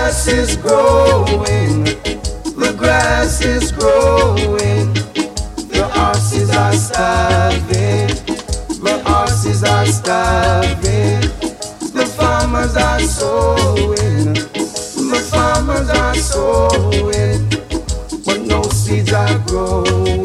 grass is growing, the grass is growing. The horses are starving, the horses are starving. The farmers are sowing, the farmers are sowing, but no seeds are growing.